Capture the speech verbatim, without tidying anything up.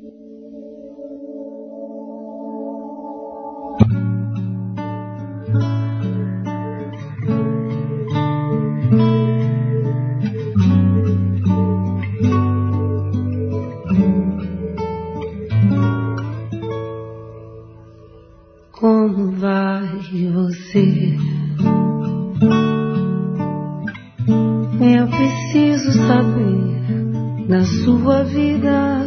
Como vai você? Eu preciso saber da sua vida.